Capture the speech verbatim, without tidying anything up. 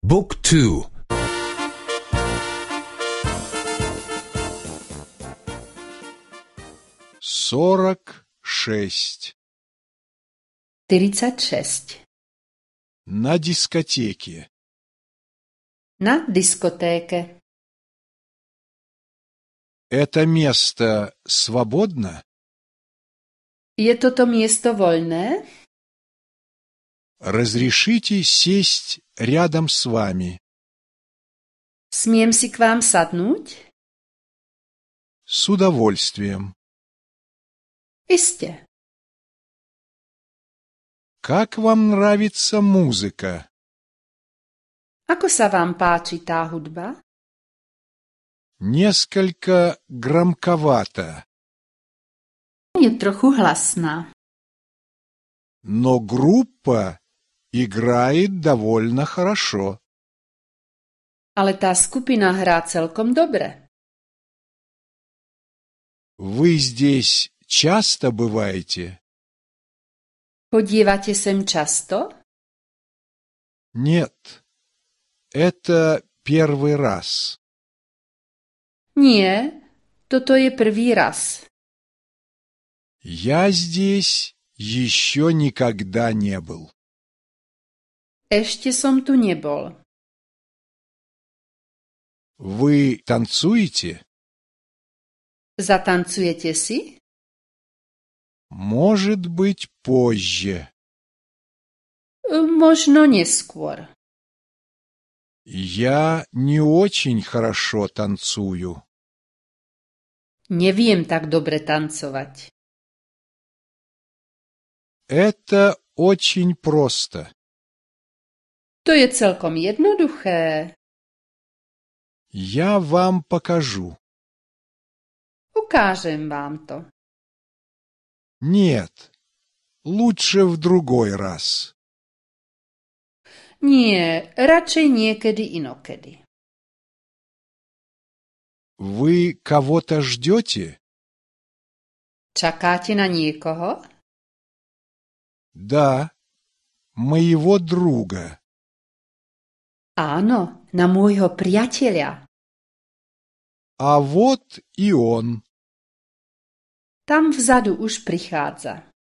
Book two. Сорок шесть. Тридцать шесть. На дискотеке. На дискотеке. Это место свободно? Je toto miesto voľné? Разрешите сесть рядом с вами? Smiem si k vám sadnúť? С удовольствием. Iste. Как вам нравится музыка? Ako sa vám páči tá hudba? Несколько громковато, Je trochu hlasná, но группа играет довольно хорошо. ale tá skupina hrá celkom dobre. Вы здесь часто бываете? Chodívate sem často? Нет, это первый раз. Nie, toto je prvý raz. Я здесь еще никогда не был. Ešte som tu nebol. Вы танцуете? Zatancujete si? Может быть, позже. Možno neskôr. Я не очень хорошо танцую. Neviem tak dobre tancovať. Это очень просто. To je celkom jednoduché. Я вам покажу. Ukážem vám to. Нет, лучше в другой раз. Nie, radšej niekedy inokedy. Вы кого-то ждете? Čakáte na niekoho? Да, моего друга. Áno, na môjho priateľa. А вот и он. Tam vzadu už prichádza.